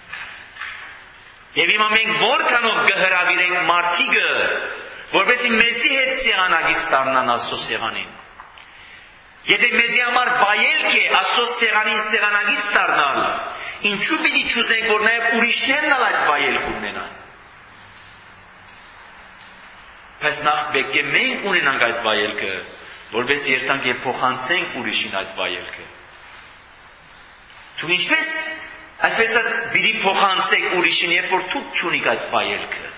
Եվ հիմա մենք որքանով կհրավիրենք մարդիկը, որպեսզի մեզի հետ սեղանագից դառնան Աստծո սեղանին։ Եթե մեզի համար բայելք է Աստծո սեղանին սեղանագից դառնալ, ինչու պիտի չուզենք, որ նաև ուրիշներն այդ բայելք ունենան։ Բայց նախ պետք է մենք ունենանք այդ բայելքը, որպես երթանք եւ փոխանցենք ուրիշին այդ բայելքը։ Դու ինչպես այսպես պիտի փոխանցեք ուրիշին, երբ որ դուք չունիք այդ բայելքը։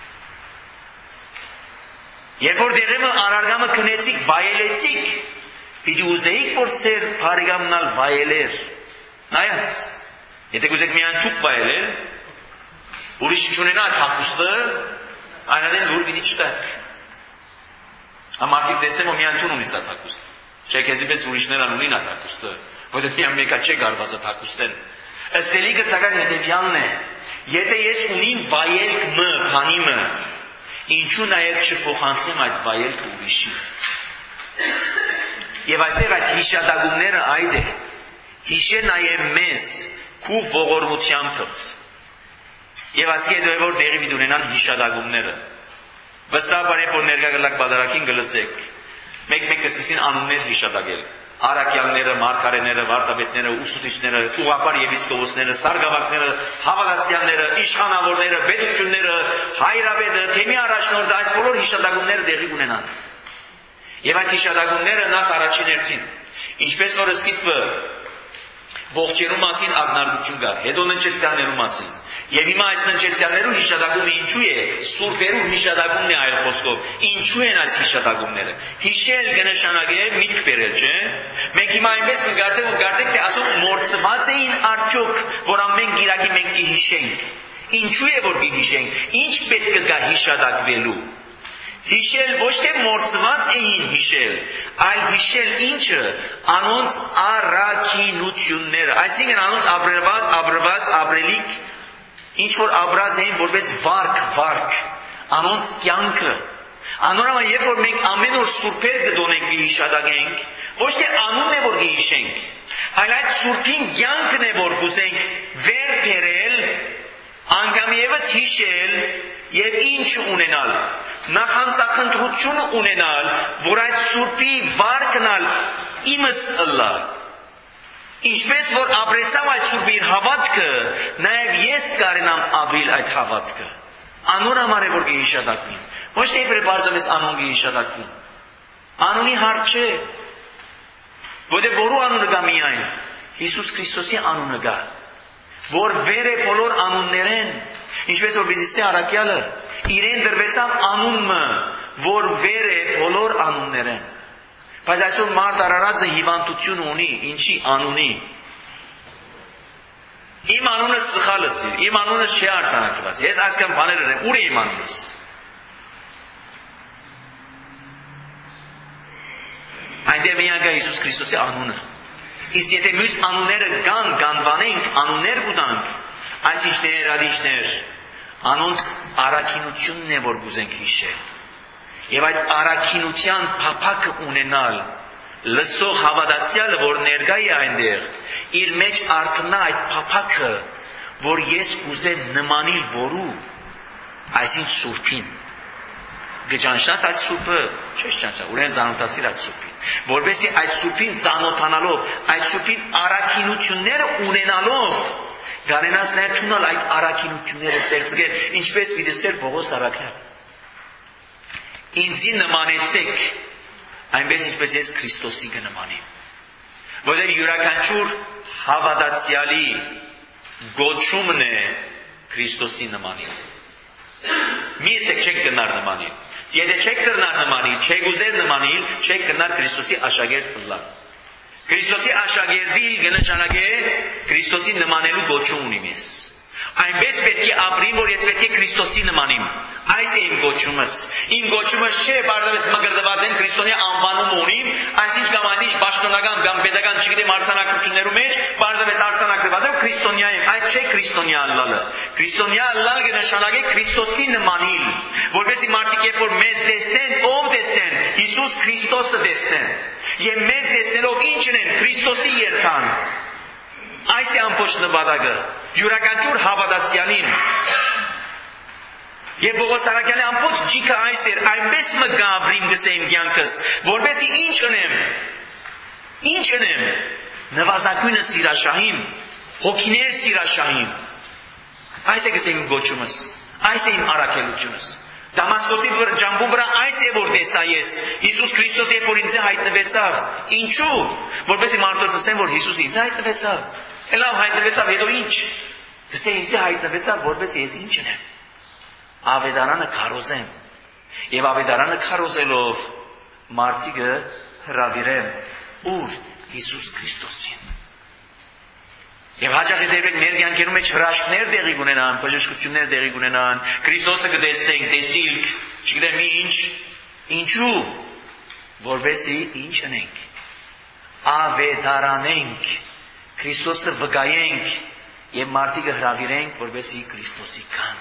Երբ որ դերեմը արարգամը քնեցիք, բայելեցիք, պիտի ուզեիք, որ ծեր բարեկամնալ վայելեր։ Նայած, եթե կուզեք միայն դուք վայելել, ուրիշը չունենա այդ հագուստը, այնադեն լուր պիտի չտաք։ Ամարտիկ տեսնեմ, որ միայն դուն ունիս այդ հագուստը։ Չէ, քեզի պես ուրիշներն ունին այդ հագուստը, որտեղ միայն մեկը չէ կարված այդ հագուստեն։ Ըստելիքը սակայն հետևյալն է. եթե ես ունիմ վայելքը, քանիմը, ինչու նաև չփոխանցեմ այդ վայելքը ուրիշին։ Եվ այստեղ այդ հիշատակումները այդ է, հիշե նաև մեզ քու ողորմությամբ։ Եվ ասի հետո է որ դեղի պիտի ունենան հիշատակումները։ Վստահաբար երբ որ ներկա գլակ բادرակին գլսեք, մեկ կսկսին անուններ հիշատակել։ Արաքյալները, մարգարեները, վարդապետները, ուսուցիչները, ուղղապար եպիսկոպոսները, սարգսակները, հավատացյալները, իշխանավորները, պետությունները, հայրապետը, թեմի առաջնորդը, այս բոլոր հիշատակումները դեղի ունենան։ Եվ այդ հիշատակումները նախ առաջին հերթին, ինչպես որ սկիզբը ողջերու մասին ակնարկություն կար, հետո ննչեցյաներու մասին։ Եվ հիմա այս ննչեցյաներու հիշատակումը ինչու է, սուրբերու հիշատակումն է այլ խոսքով, ինչու են այս հիշատակումները։ Հիշել կնշանակե միտք բերել, չէ՞։ Մենք հիմա այնպես կգացենք ու կարծենք, թե ասում մորցված էին արդյոք, որ ամեն գիրակի մենք կհիշենք։ Ինչու է որ կհիշենք, ինչ պետք է գա հիշատակվելու։ Հիշել ոչ թե մորցված էին հիշել, այլ հիշել ինչը, անոնց առաքինությունները, այսինքն անոնց ապրված ապրելիք, ինչ որ ապրած էին որպես վարք, անոնց կյանքը, անորոք երբ որ մենք ամեն օր սուրբեր կդոնենք կհիշատակենք, ոչ թե անունն է որ կհիշենք, այլ այդ սուրբին կյանքն է որ կուզենք վեր բերել, անգամ ևս հիշել եւ ինչ ունենալ, նախանցախնդրություն ունենալ, որ այդ սուրբի վարկնալ իմս ըլլա։ Ինչպես որ ապրեցավ այդ սուրբի հավատքը, նաև ես կարենամ ապրիլ այդ հավատքը։ Անուն համար է որ կհիշատակվին։ Ոչ թե իբր բարձրապես անուն կհիշատակվին։ Անունի հարց չէ։ Որտեղ որու անունը կա միայն Հիսուս Քրիստոսի անունը կա, որ վեր է բոլոր անուններեն, ինչպես որ բիզիսի առակյալը իրեն դրվեցավ անունը, որ վեր է բոլոր անուններեն։ Բայց այսօր մարդ արարածը հիվանդություն ունի, ինչի անունի։ Իմ անունս սխալս է, իմ անունս չի արձանագրված։ Ես այսքան բաներ եմ, ուր է իմ անունս։ Այնտեղ միայն կա Հիսուս Քրիստոսի անունը։ Իսկ եթե մյուս անունները կանվանենք, անուններ կուտանք, այս ինչներ, անոնց առաքինությունն է որ գուզենք հիշել։ Եվ այդ առաքինության փափակը ունենալ, լսող հավատացյալը, որ ներկա է այնտեղ, իր մեջ արտնա այդ փափակը, որ ես կուզեմ նմանիլ որու, այսինքն սուրբին։ Գճանշաս այդ սուրբը, չես ճանչա, ուրեն ծանոթացիր այդ սուրբին, որովհետեւ այդ սուրբին ծանոթանալով, այդ սուրբին առաքինությունները ունենալով, գարենաս նաև թունալ այդ առաքինությունները ծերծկել, ինչպես պիտեսեր Պողոս առաքյալ։ Ինձի նմանեցեք, այնպես ինչպես ես Քրիստոսի կնմանեմ։ Որտեղ յուրաքանչյուր հավատացյալի գոչումն է Քրիստոսի նմանին։ Մի եսեք չեք գնար նմանին։ Եթե չեք կրնար նմանին, չեք ուզեր նմանին, չեք գնար Քրիստոսի աշակերտ բլան։ Քրիստոսի աշակերտի գնահատակը Քրիստոսի նմանելու գոչում ունի ես։ Այնպես պետք է ապրիմ, որ ես պետք է Քրիստոսի նմանիմ։ Այս է իմ գոչումս։ Իմ գոչումս չէ, բարձրապես մգրտված են քրիստոնյա անվանում ունիմ, այսինչ կամ այնինչ պաշտոնական կամ պետական չգիտեմ արձանագրություններու մեջ, բարձրապես արձանագրված եմ քրիստոնյա եմ։ Այդ չէ քրիստոնյա ալլալը։ Քրիստոնյա ալլալ կնշանակե Քրիստոսի նմանիլ, որովհետեւ մարդիկ երբ որ մեզ տեսնեն, ով տեսնեն, Հիսուս Քրիստոսը տեսնեն։ Եվ մեզ տեսնելով ինչ են, Քրիստոսի երթան։ Այս է ամբողջ նպատակը։ Յուրաքանչյուր հավատացյալին եւ Պողոս Արաքյալի ամբողջ ջիքը այս էր, այնպես մը գաբրիմ գսեին կյանքս, որովհետեւ ինչ ընեմ, նվազագույնը սիրաշահին, հոգիներ սիրաշահին։ Այս է գսեին գոչումս, այս է իմ առաքելությունս։ Դամասկոսի ջամբու վրա այս է որ տեսա ես, Հիսուս Քրիստոս երբ որ ինձ հայտնվեցավ, ինչու՞, որովհետեւ մարդոց ասեն որ Հիսուս ինձ հայտնվեցավ, լավ հայտնվեցավ, հետո ինչ։ Դե ինձ հայտնվեցավ, որովհետեւ ես ինչ եմ։ Ավետարանը քարոզեմ, եւ ավետարանը քարոզելով մարդիկը հրավիրեմ ուր Հիսուս Քրիստոսին։ Եվ հաճախ դեպի մեր կյանքերում մեջ հրաշքներ տեղի ունենան, բժշկություններ տեղի ունենան, Քրիստոսը կտեսնենք, տեսիլք, չգիտեմ ինչ, ինչու, որովհետեւ ինչ անենք, ավետարանենք, Քրիստոսը վկայենք եւ մարդիկը հրավիրենք, որովհետեւ Քրիստոսի կան։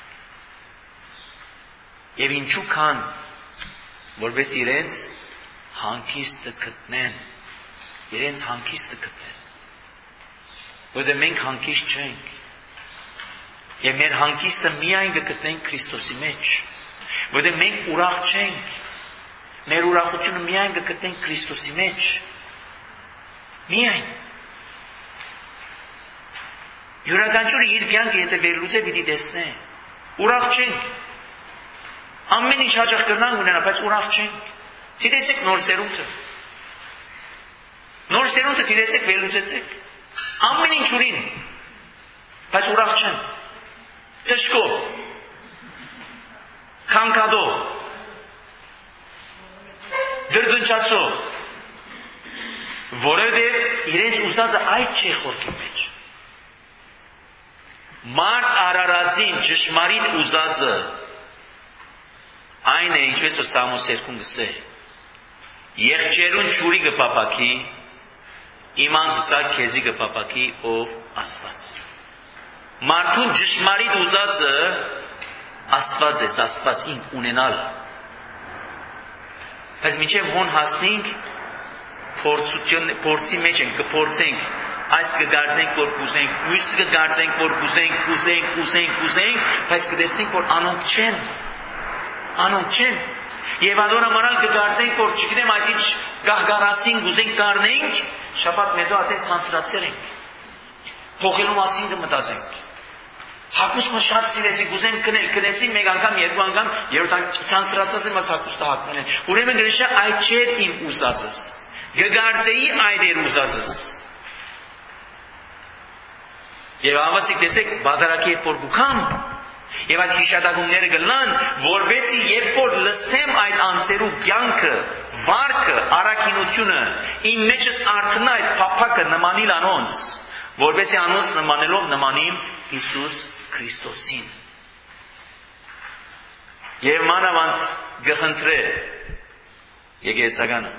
Եվ ինչու կան, որովհետեւ իրենց հանգիստը գտնեն, իրենց հանգիստը գտնեն։ Որովհետև մենք հանգիստ չենք։ Եվ մեր հանգիստը միայն կգտնենք Քրիստոսի մեջ։ Որովհետև մենք ուրախ չենք։ Մեր ուրախությունը միայն կգտնենք Քրիստոսի մեջ։ Միայն։ Յուրաքանչյուրը իր կյանքը եթե վերլուծե պիտի տեսնե։ Ուրախ չենք։ Ամեն ինչ հաճախ կրնանք ունենալ, բայց ուրախ չենք։ Դիտեցեք նոր սերունդը։ Նոր սերունդը դիտեցեք, վերլուծեցեք։ Ամեն ինչ ուրին, բայց ուրախ չեն, թշկով, քանքադով, դրդնչացով, որովհետև իրենց ուզածը այդ չէ խորքի մեջ։ Մարդ արարածին ճշմարիտ ուզածը այն է, ինչպես որ Սամոս 2 գսե, եղջերուն ճուրի կպապակի, իման զսա քեզի կպապակի ով Աստված։ Մարդուն ճշմարիտ ուզածը Աստված է, Աստված ինք ունենալ։ Բայց մինչև հոն հասնենք փորձի մեջ ենք, կփորձենք, այս կդարձենք որ կուզենք, մյուսը կդարձենք որ կուզենք, բայց կտեսնենք որ անոնք չեն։ Եվ adonamaral կդարձենք որ չգիտեմ այսինչ գահգարասին գուզենք կարնենք, շաբաթ մեդո ատեն ցանցրացել ենք։ Փոխելու մասին կմտածենք։ Հակուսը շատ սիրեցի, գուզեմ կնեցի մեկ անգամ, երկու անգամ, երրորդ անգամ ցանցրացած եմ, հակուստը հակնել են։ Ուրեմն գրիշա այդ չէր իմ ուզածս։ Գգարձեի այդ էր ուզածս։ Եվ ավասիկ տեսեք, բادرակի երբ որ գուքամ, եւ այդ հիշատակումները գլան, որբեսի երբ որ լսեմ այդ անձերու կյանքը, վարքը, առաքինությունը, իմ մեջս արթնա այդ փափակը նմանիլ անոնց, որբեսի անոնց նմանելով նմանիմ Հիսուս Քրիստոսին։ Եվ մանավանդ գխնդրե եկեղեցականը,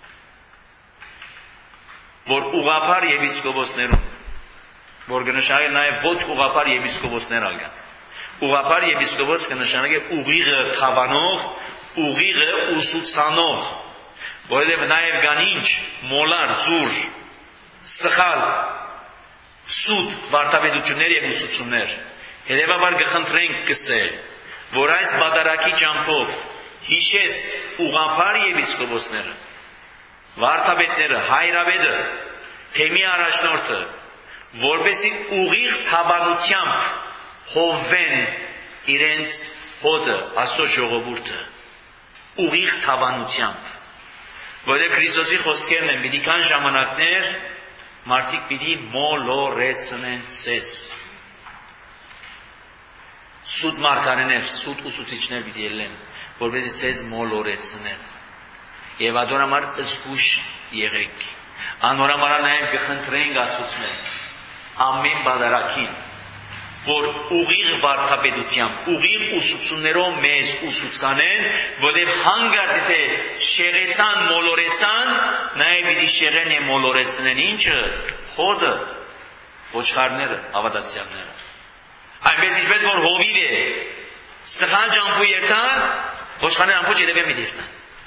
որ ուղղափառ եպիսկոպոսներուն, որ կնշանակե նաև ոչ ուղղափառ եպիսկոպոսներ ալգան։ Ուղղափառ եպիսկոպոս կնշանակե ուղիղը թավանող, ուղիղը ուսուցանող, որովհետև նաև կան ինչ մոլար, ձուր, սխալ, սուտ վարդապետություններ եւ ուսուցումներ։ Հետևաբար կխնդրենք կսել, որ այս բادرակի ճամփով հիշես ուղղափառ եպիսկոպոսները, վարդապետները, հայրապետը, թեմի առաջնորդը, որպեսզի ուղիղ թավանությամբ հովվեն իրենց հոդը, Աստծո ժողովուրդը, ուղիղ թավանությամբ, որը Քրիստոսի խոսքերն են, պիտի կան ժամանակներ, մարդիկ պիտի մոլորեցնեն ցես։ Սուտ մարգարեներ, սուտ ուսուցիչներ պիտի ելեն, որպեսզի ցես մոլորեցնեն։ Եվ adorամար զգուշ եղեք։ Անորամար նաև կխնդրենք Աստծուց ամեն բادرակին, որ ուղիղ վարդապետությամբ, ուղիղ ուսուցումներով մեզ ուսուցանեն, որտեղ հանգած եթե շեղեցան, մոլորեցան, նաև պիտի շեղեն եւ մոլորեցնեն ինչը, հոդը, ոչխարները, հավատացյալները։ Այնպես ինչպես որ հովիվ է, սխալ ջամփու երթան, ոչխարները ամբողջ երևի մի երթան։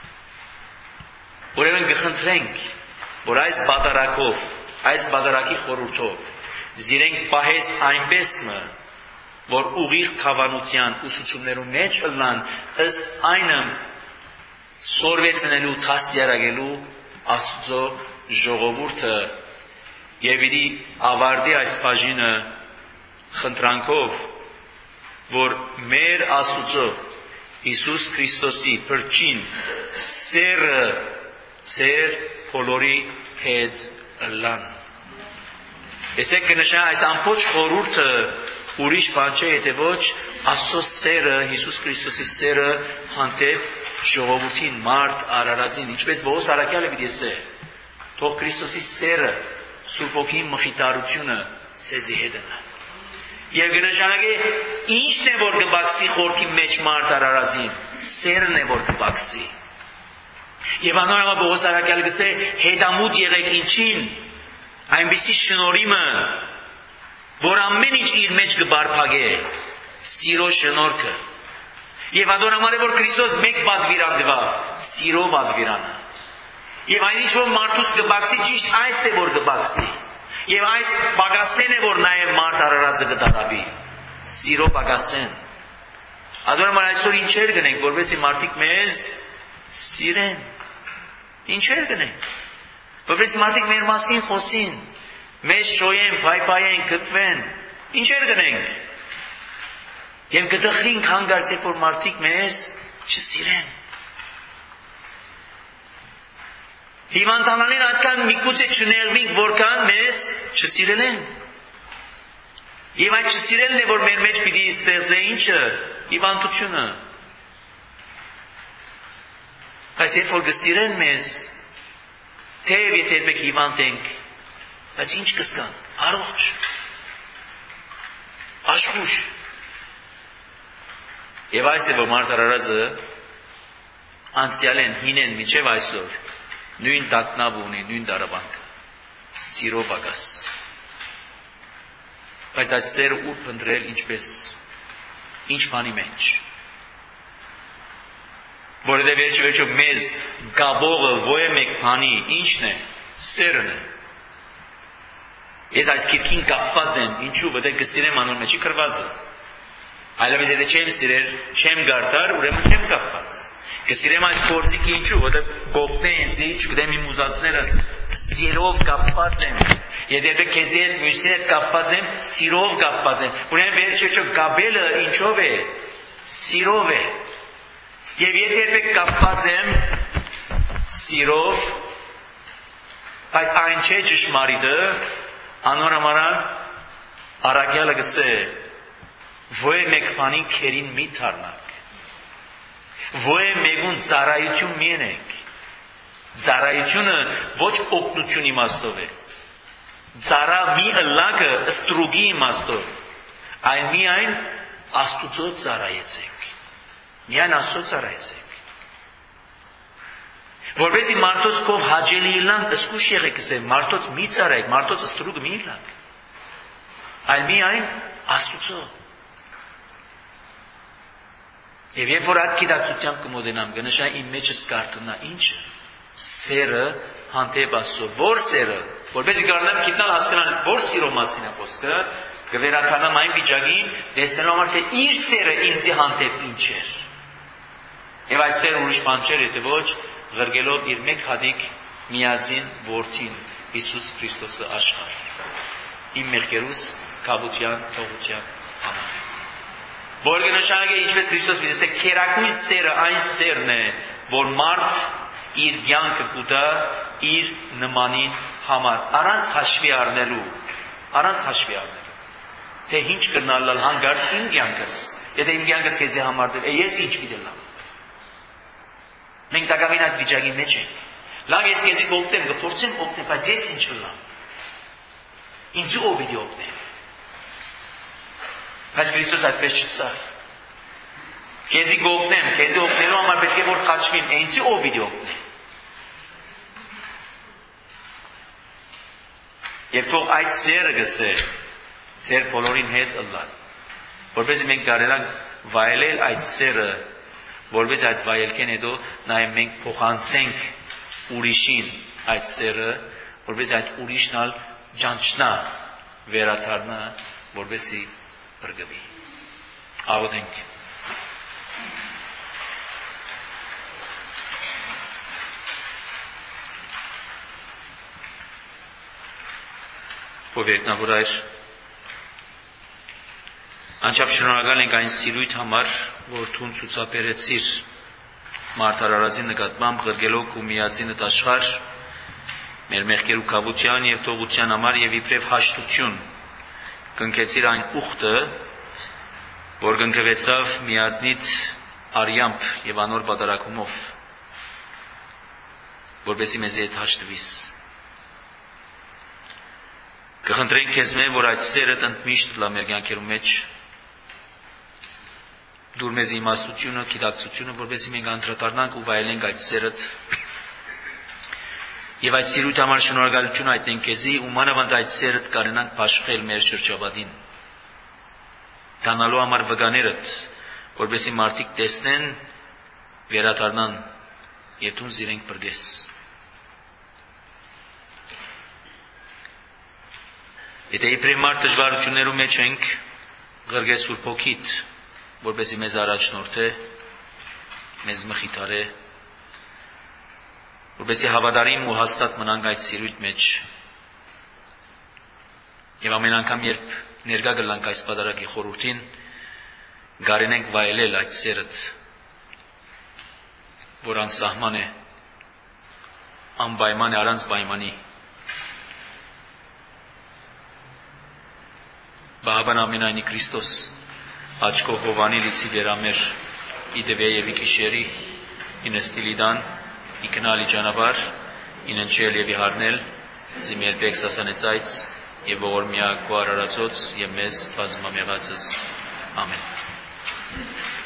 Ուրեմն կխնդրենք, որ այս բادرակով, այս բادرակի խորհրդով զիրենք պահես այնպես մը, որ ուղիղ թավանության ուսուցումներու մեջ ըլլան ըստ այնը սորվեցնելու, թաստիարակելու Աստծո ժողովուրդը եւ իդի ավարտի այս բաժինը խնդրանքով, որ մեր Աստծո Հիսուս Քրիստոսի փրկին սերը ծեր բոլորի հետ ըլլան։ Եսեք կնշա այս ամբողջ խորհուրդը ուրիշ բան չէ, եթե ոչ Աստծո սերը, Հիսուս Քրիստոսի սերը հանդեպ ժողովրդին, մարդ արարածին, ինչպես Պողոս առաքյալը պիտի ասե, թող Քրիստոսի սերը, Սուրբ Հոգին մխիթարությունը ցեզի հետ ընա։ Եվ կնշանակե ինչն է որ կբացի խորքի մեջ մարդ արարածին, սերն է որ կբացի։ Եվ անորամա Պողոս առաքյալը գսե հետամուտ եղեք ինչին, այնպիսի շնորհիմը, որ ամեն ինչ իր մեջ կբարփագե, սիրո շնորհքը։ Եվ անորամա որ Քրիստոս մեկ պատվիրան դվավ, սիրո պատվիրանը։ Եվ այն ինչ որ մարդուց կբացի ճիշտ այս է որ կբացի։ Եվ այս պագասեն է որ նաև մարդ արարածը կդարավի, սիրո պագասեն։ Անորամա այսօր ինչեր գնենք, որովհետեւ մարդիկ մեզ սիրեն։ Ինչեր գնենք, որովհետեւ մարդիկ մեր մասին խոսին, մեզ շոյեն, բայբայեն, գտվեն, ինչեր գնենք։ Եվ կդխրինք հանգարց երբ որ մարդիկ մեզ չսիրեն։ Հիվանդանալին այդքան միգուցե չներվինք, որքան մեզ չսիրել են։ Եվ այդ չսիրելն է, որ մեր մեջ պիտի ստեղծե ինչը, հիվանդությունը։ Այս երբ որ կսիրեն մեզ, թեև եթե մեկ հիվանդ ենք, բայց ինչ կսկան, առողջ, աշխուժ։ Եվ այս է, որ մարդ արարածը անցյալ են, հին են, մինչև այսօր, նույն տակնավ ունի, նույն դարաբանքը, սիրո պակաս։ Բայց այդ սերը ուր փնտրել ինչպես, ինչ բանի մեջ։ Որովհետև վերջը մեզ գաբողը ո՞ե մեկ բանի, ինչն է, սերն է։ Ես այս քիրքին կապված եմ, ինչու, որտեղ կսիրեմ անոր մեջի կրվածը։ Այլևս եթե չեմ սիրեր, չեմ գարտար, ուրեմն չեմ կապված։ Կսիրեմ այս փորձիկի ինչու, որտեղ գողն է ինձի, չգիտեմ իմ ուզածներս, սիրով կապված եմ։ Եթե դեպի քեզի հետ մյուսի հետ կապված եմ, սիրով կապված եմ։ Ուրեմն վերջը գաբելը ինչով է, սիրով է։ Եվ եթե դեպի կապված եմ սիրով, բայց այն չէ ճշմարիտը, անորամարան առաքյալը գսե, ո՞ե մեկ բանի քերին մի թարնակ։ Ո՞ե մեկուն ծառայություն մի ենեք։ Ծառայությունը ոչ օգնություն իմաստով է։ Ծառա մի ըլլակը ստրուգի իմաստով, այլ միայն Աստուծո ծառայեցեք։ Միայն Աստծո ծառայեցեք։ Որովհետեւ մարդոց կով հաճելի իլան, զգուշ եղեք ասե, մարդոց մի ծառայեք, մարդոց ստրուգ մի իլան։ Այլ միայն Աստուծո։ Եվ երբ որ այդ գիտակցությամբ կմոտենամ, կնշա իմ մեջս կարդնա ինչը, սերը հանդեպ Աստծո, որ սերը, որպեսզի կարողանամ գիտնալ հասկանալ, որ սիրո մասին է խոսքը, կվերաթանամ այն վիճակին, տեսնելով համար թե իր սերը ինձի հանդեպ ինչ էր։ Եվ այդ սերը ուրիշ բան չէր, եթե ոչ ղրգելով իր մեկ հատիկ միածին որդին Հիսուս Քրիստոսը աշխարհ։ Իմ մեղքերուս կապության թողության համար։ Որ կնշանակե ինչպես Քրիստոս ասե, քերակույն սերը այն սերն է, որ մարդ իր կյանքը կուտա իր նմանին համար առանց հաշվի առնելու, թե ինչ կրնալալ հանգարց իմ կյանքս, եթե իմ կյանքս քեզի համար դեր, ես ինչ գիտեմ։ Մենք տակավին այդ վիճակի մեջ ենք։ Լավ, ես քեզի կօգնեմ, կփորձեմ օգնել, բայց ես ինչ կլամ։ Ինձ ով պիտի օգնի։ Բայց Քրիստոս այդպես չասավ։ Քեզի կօգնեմ, քեզի օգնելու համար պետք է որ խաչվիմ, ինձ ով պիտի օգնի։ Եվ թող այդ սերը գսե ծեր բոլորին հետ ըլլան, որպեսզի մենք կարելանք վայելել այդ սերը, որպեսզի այդ վայելքեն հետո նաև մենք փոխանցենք ուրիշին այդ սերը, որպեսզի այդ ուրիշն ալ ճանչնա, վերադառնա, որպեսզի բրգվի։ Աղոթենք։ Ով երկնավոր Հայր, անչափ շնորհակալ ենք այն սիրույթ համար, որ Դու ցուցաբերեցիր մարդար արածի նկատմամբ ղրգելով ու միածինդ աշխարհ մեր մեղքեր ու կավության եւ թողության համար եւ իբրև հաշտություն կնքեցիր այն ուխտը, որ կնքվեցավ միածնիդ արյամբ եւ անոր պատարագումով, որպեսզի մեզ հետ հաշտվիս։ Կխնդրենք քեզ որ այդ սերը ընդմիշտ լա մեր կյանքերում մեջ դուր մեզ իմաստությունը, գիտակցությունը, որպեսզի մենք անդրադառնանք ու վայելենք այդ սերդ եւ այդ սիրույթ համար շնորհակալություն այդենք քեզի ու մանավանդ այդ սերդ կարենանք բաշխել մեր շրջապատին, դանալու համար վկաներդ, որպեսզի մարդիկ տեսնեն, վերադառնան եւ Դու զիրենք բրգես։ Եթե իբրև մարդ դժվարություններում մեջ ենք, ղրգես Սուրբ Հոգիդ, որպեսզի մեզ առաջնորդե, մեզ մխիթարե, որպեսզի հավատարիմ ու հաստատ մնանք այդ սիրույթ մեջ։ Եվ ամեն անգամ, երբ ներկա կլանք այս պատարագի խորհրդին, կարենենք վայելել այդ սերդ, որ անսահման է, անպայման է, առանց պայմանի։ Բահաբան ամենայնի Քրիստոս, աչքով Հովանի լիցի վերամեր, իդևե և իքիշերի, ինստիլիդան, իքնալի ճանապար, ինընչել և իհարնել, զիմերբեք սասանեցայց և ողորմյա քո արարածոց և մեզ բազմամեղածս։ Ամեն։